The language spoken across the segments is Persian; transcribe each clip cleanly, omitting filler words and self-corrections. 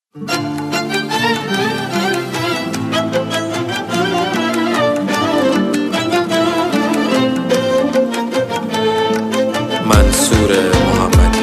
منصور محمدی.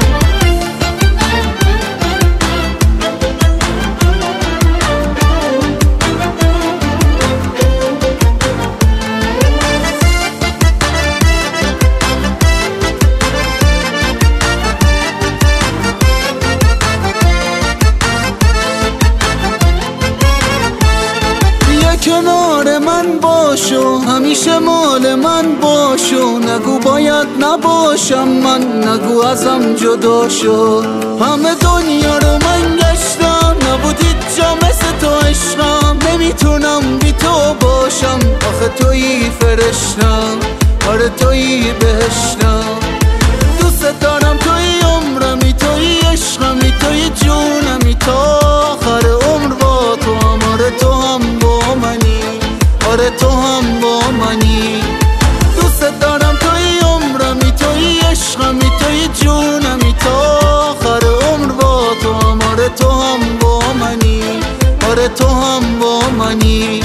کنار من باشو، همیشه مال من باشو، نگو باید نباشم من، نگو ازم جدا شو. همه دنیا رو من گشتم، نبودی جا مثل تو عشقم، نمیتونم بی تو باشم، آخه تویی فرشتم، آره تویی بهشتم. دوست دارم تویی عمرمی، تویی عشقمی، تویی جونمی، تا آخر عمر با تو هم، آره تو هم با منی، آره تو هم با منی. دوست دارم تویی عمرمی، تویی عشقمی، تویی جونمی، تا آخر عمر با تو هم، آره تو هم با منی، آره تو هم با منی.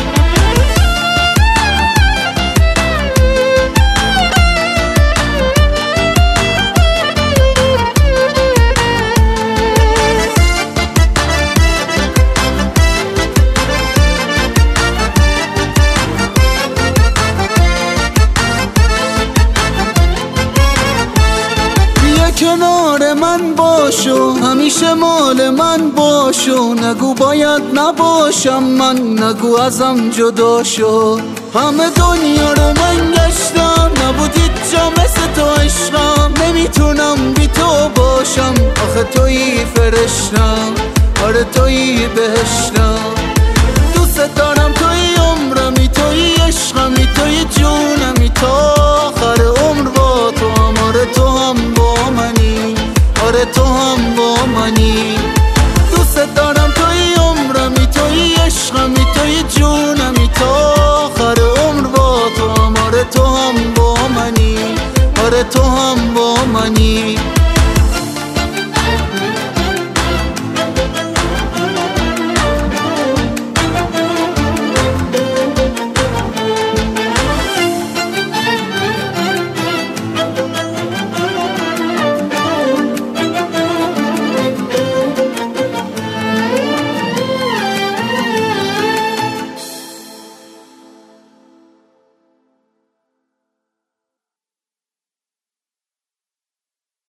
کنار من باشو، همیشه مال من باشو، نگو باید نباشم من، نگو ازم جدا شو. همه دنیا رو من گشتم، نبودی جا مثل تو عشقم، نمیتونم بی تو باشم، آخه تویی فرشتم، آره تویی بهشتم. دوست دارم تویی عمرمی، تویی عشقمی، تویی جونمی، تا آخر عمر با تو هم، آره تو هم با منی، آره تو هم با منی. دوست دارم تویی عمرمی، تویی عشقمی، تویی جونمی، تا آخر عمر با تو هم، آره تو هم با منی، آره تو هم با منی.